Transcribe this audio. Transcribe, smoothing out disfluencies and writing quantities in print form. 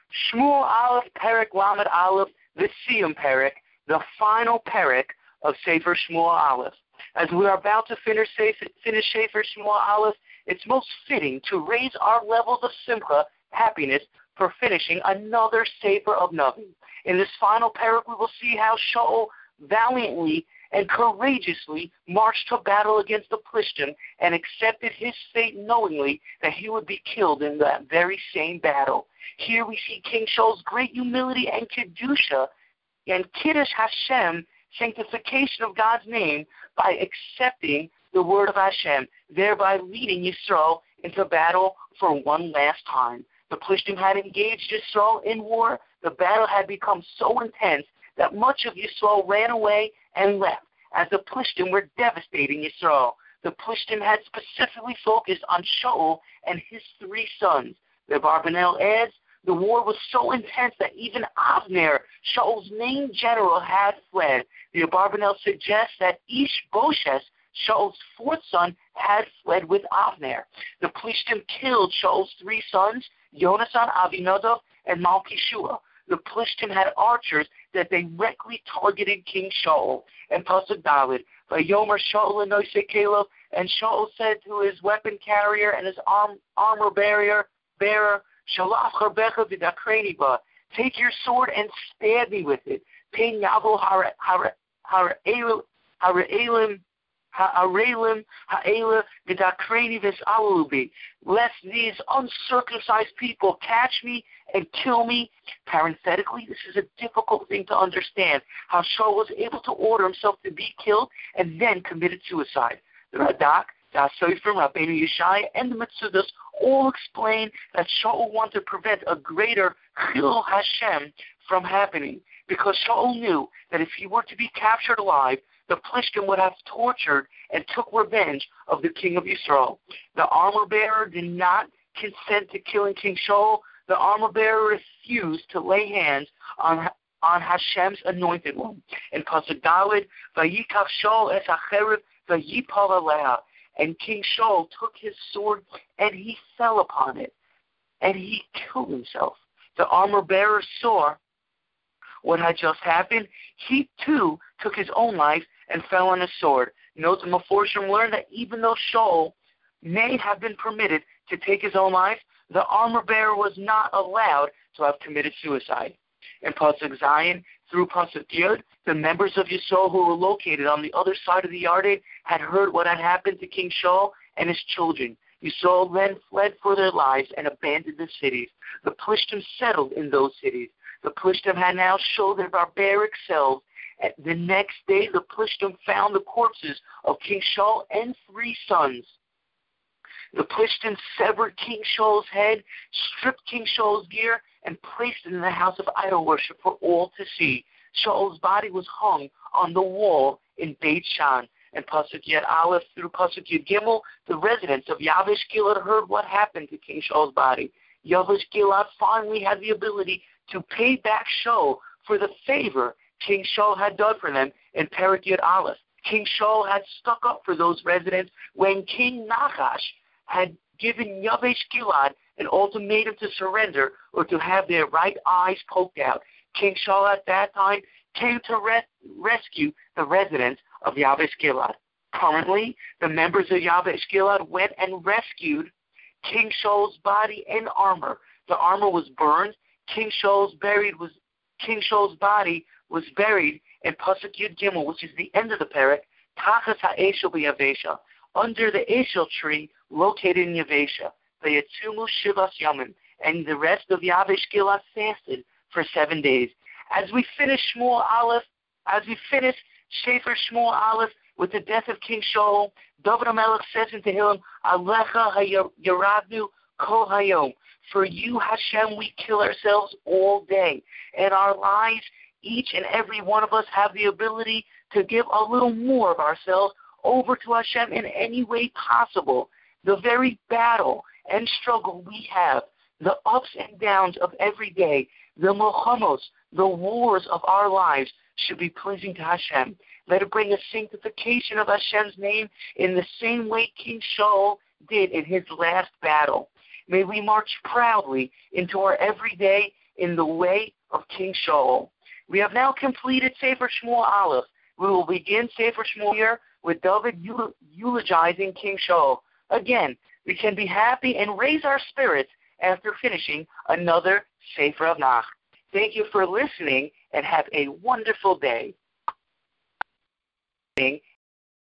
Shmuel Aleph, Perek Lamed Aleph, the Siyum Perek, the final Perek of Sefer Shmuel Aleph. As we are about to finish Sefer Shmuel Aleph, it's most fitting to raise our levels of simcha, happiness, for finishing another Sefer of Navim. In this final Perek, we will see how Shaul valiantly and courageously marched to battle against the Plishtim and accepted his fate knowingly that he would be killed in that very same battle. Here we see King Shaul's great humility and Kedusha and Kiddush Hashem, sanctification of God's name, by accepting the word of Hashem, thereby leading Yisrael into battle for one last time. The Plishtim had engaged Yisrael in war. The battle had become so intense that much of Yisrael ran away and left, as the Plishtim were devastating Yisrael. The Plishtim had specifically focused on Shaul and his 3 sons. The Abarbanel adds, the war was so intense that even Avner, Shaul's main general, had fled. The Abarbanel suggests that Ish-Boshes, Shaul's 4th son, had fled with Avner. The Plishtim killed Shaul's 3 sons, Yonasan, Avinadav, and Malkishua. The Plishtim had archers that directly targeted King Shaul. And Pasuk David, Vayomer Shaul Enoisei Caleb, and Shaul said to his weapon carrier and his armor bearer, Shalach harbecha v'dakreni ba, take your sword and stab me with it. Pein yavo ha're'elim ha'ela v'dakreni v's'alubi, lest these uncircumcised people catch me and kill me. Parenthetically, this is a difficult thing to understand, how Shaul was able to order himself to be killed and then committed suicide. The Radak, the Sofer, Rabbeinu Yeshaya, and the Metzudos all explain that Shaul wanted to prevent a greater Chilul Hashem from happening, because Shaul knew that if he were to be captured alive, the Plishtim would have tortured and took revenge of the king of Yisrael. The armor-bearer did not consent to killing King Shaul. The armor-bearer refused to lay hands on Hashem's anointed one. In Pasuk Dalet, Vayikach Shaul es hacherev vayipal aleha, and King Shaul took his sword and he fell upon it, and he killed himself. The armor-bearer saw what had just happened. He too took his own life and fell on his sword. Note the Meforshim learned that even though Shaul may have been permitted to take his own life, the armor-bearer was not allowed to have committed suicide. In Pasuk Zion through Pasuk Yud, the members of Yisrael who were located on the other side of the Yarden had heard what had happened to King Shaul and his children. Yisrael then fled for their lives and abandoned the cities. The Plishtim settled in those cities. The Plishtim had now showed their barbaric selves. The next day, the Plishtim found the corpses of King Shaul and 3 sons. The Plishtim severed King Shaul's head, stripped King Shaul's gear, and placed it in the house of idol worship for all to see. Shaul's body was hung on the wall in Beit Shan. And Pasuk Yud Aleph through Pasuk Yud Gimel, the residents of Yavesh Gilad heard what happened to King Shaul's body. Yavesh Gilad finally had the ability to pay back Shaul for the favor King Shaul had done for them in Perek Yud Aleph. King Shaul had stuck up for those residents when King Nachash had given Yavesh Gilad an ultimatum to surrender or to have their right eyes poked out. King Shaul at that time came to rescue the residents of Yavesh Gilad. Currently, the members of Yavesh Gilad went and rescued King Shaul's body and armor. The armor was burned. King Shaul's body was buried in Pasuk Yud Gimel, which is the end of the Perek, Tachas ha'eshel b'Yavesha, under the Eshel tree located in Yavesha. Vayetzumu Shivas Yamim, and the rest of Yavesh Gilad fasted for 7 days. As we finish Sefer Shmuel Aleph with the death of King Shaul, David HaMelech says in Tehillim, Alecha yaradnu kol hayom. For you, Hashem, we kill ourselves all day. In our lives, each and every one of us have the ability to give a little more of ourselves over to Hashem in any way possible. The very battle and struggle we have, the ups and downs of every day, the milchamos, the wars of our lives should be pleasing to Hashem. Let it bring a sanctification of Hashem's name in the same way King Shaul did in his last battle. May we march proudly into our everyday in the way of King Shaul. We have now completed Sefer Shmuel Aleph. We will begin Sefer Shmuel here with David eulogizing King Shaul. Again, we can be happy and raise our spirits after finishing another Sefer of Nach. Thank you for listening and have a wonderful day.